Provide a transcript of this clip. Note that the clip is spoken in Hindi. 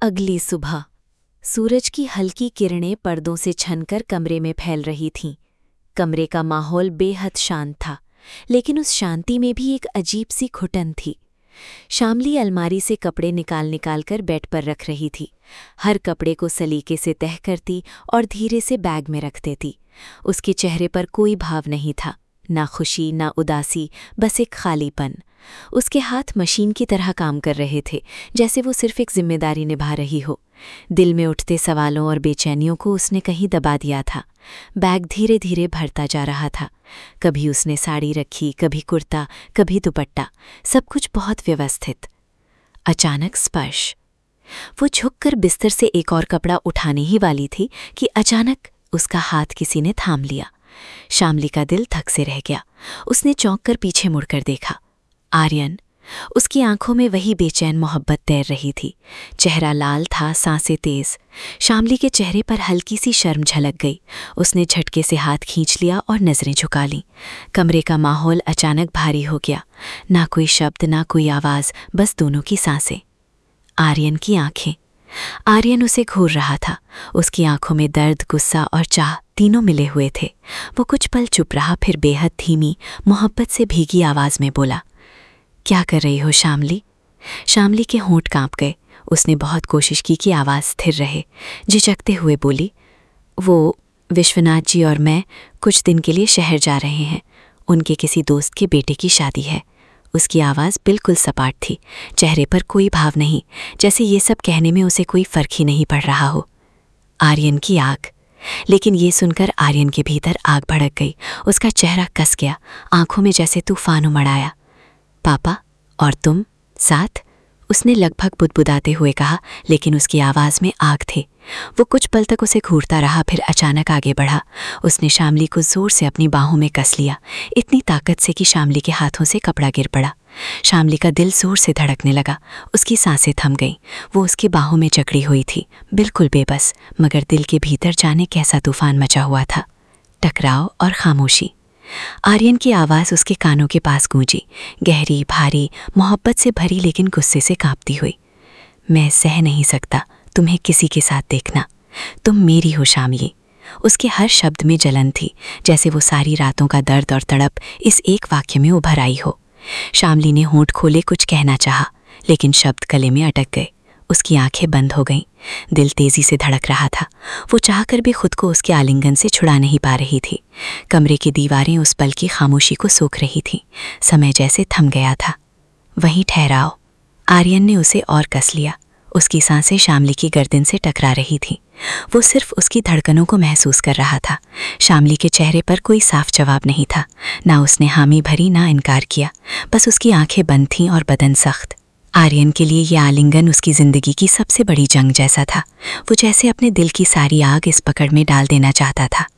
अगली सुबह सूरज की हल्की किरणें पर्दों से छनकर कमरे में फैल रही थीं। कमरे का माहौल बेहद शांत था, लेकिन उस शांति में भी एक अजीब सी घुटन थी। शामली अलमारी से कपड़े निकाल निकाल कर बेड पर रख रही थी। हर कपड़े को सलीके से तह करती और धीरे से बैग में रख देती। उसके चेहरे पर कोई भाव नहीं था, ना खुशी ना उदासी, बस एक खालीपन। उसके हाथ मशीन की तरह काम कर रहे थे, जैसे वो सिर्फ एक जिम्मेदारी निभा रही हो। दिल में उठते सवालों और बेचैनियों को उसने कहीं दबा दिया था। बैग धीरे धीरे भरता जा रहा था। कभी उसने साड़ी रखी, कभी कुर्ता, कभी दुपट्टा, सब कुछ बहुत व्यवस्थित। अचानक स्पर्श। वो झुककर बिस्तर से एक और कपड़ा उठाने ही वाली थी कि अचानक उसका हाथ किसी ने थाम लिया। शामली का दिल धक से रह गया। उसने चौंक कर पीछे मुड़कर देखा। आर्यन। उसकी आंखों में वही बेचैन मोहब्बत तैर रही थी। चेहरा लाल था, सांसें तेज। शामली के चेहरे पर हल्की सी शर्म झलक गई। उसने झटके से हाथ खींच लिया और नजरें झुका लीं। कमरे का माहौल अचानक भारी हो गया। ना कोई शब्द, ना कोई आवाज, बस दोनों की सांसें। आर्यन की आंखें। आर्यन उसे घूर रहा था। उसकी आंखों में दर्द, गुस्सा और चाह तीनों मिले हुए थे। वो कुछ पल चुप रहा, फिर बेहद धीमी, मोहब्बत से भीगी आवाज में बोला, क्या कर रही हो शामली? शामली के होंठ कांप गए। उसने बहुत कोशिश की कि आवाज़ स्थिर रहे। झिझकते हुए बोली, वो विश्वनाथ जी और मैं कुछ दिन के लिए शहर जा रहे हैं। उनके किसी दोस्त के बेटे की शादी है। उसकी आवाज़ बिल्कुल सपाट थी, चेहरे पर कोई भाव नहीं, जैसे ये सब कहने में उसे कोई फर्क ही नहीं पड़ रहा हो। आर्यन की आग। लेकिन ये सुनकर आर्यन के भीतर आग भड़क गई। उसका चेहरा कस गया, आंखों में जैसे तूफान उमड़ आया। पापा और तुम साथ? उसने लगभग बुदबुदाते हुए कहा, लेकिन उसकी आवाज़ में आग थे। वो कुछ पल तक उसे घूरता रहा, फिर अचानक आगे बढ़ा। उसने शामली को जोर से अपनी बाहों में कस लिया, इतनी ताकत से कि शामली के हाथों से कपड़ा गिर पड़ा। शामली का दिल जोर से धड़कने लगा। उसकी सांसें थम गईं। वो उसकी बाहों में जकड़ी हुई थी, बिल्कुल बेबस, मगर दिल के भीतर जाने कैसा तूफान मचा हुआ था। टकराव और खामोशी। आर्यन की आवाज़ उसके कानों के पास गूंजी, गहरी, भारी, मोहब्बत से भरी, लेकिन गुस्से से कांपती हुई। मैं सह नहीं सकता तुम्हें किसी के साथ देखना। तुम मेरी हो शामली। उसके हर शब्द में जलन थी, जैसे वो सारी रातों का दर्द और तड़प इस एक वाक्य में उभर आई हो। शामली ने होंठ खोले कुछ कहना चाहा, लेकिन शब्द गले में अटक गए। उसकी आंखें बंद हो गईं। दिल तेजी से धड़क रहा था। वो चाहकर भी खुद को उसके आलिंगन से छुड़ा नहीं पा रही थी। कमरे की दीवारें उस पल की खामोशी को सोख रही थीं। समय जैसे थम गया था। वहीं ठहराओ। आर्यन ने उसे और कस लिया। उसकी सांसें शामली की गर्दन से टकरा रही थीं। वो सिर्फ उसकी धड़कनों को महसूस कर रहा था। शामली के चेहरे पर कोई साफ जवाब नहीं था। ना उसने हामी भरी, ना इनकार किया। बस उसकी आंखें बंद थीं और बदन सख्त। आर्यन के लिए यह आलिंगन उसकी जिंदगी की सबसे बड़ी जंग जैसा था। वो जैसे अपने दिल की सारी आग इस पकड़ में डाल देना चाहता था।